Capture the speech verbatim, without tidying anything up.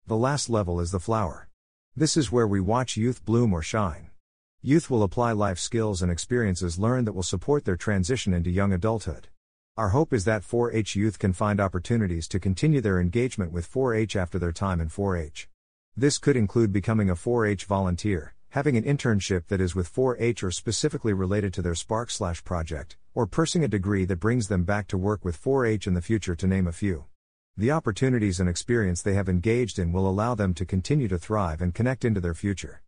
The last level is the flower. This is where we watch youth bloom or shine. Youth will apply life skills and experiences learned that will support their transition into young adulthood. Our hope is that four H youth can find opportunities to continue their engagement with four H after their time in four H. This could include becoming a four H volunteer, having an internship that is with four H or specifically related to their Spark Slash project, or pursuing a degree that brings them back to work with four H in the future, to name a few. The opportunities and experience they have engaged in will allow them to continue to thrive and connect into their future.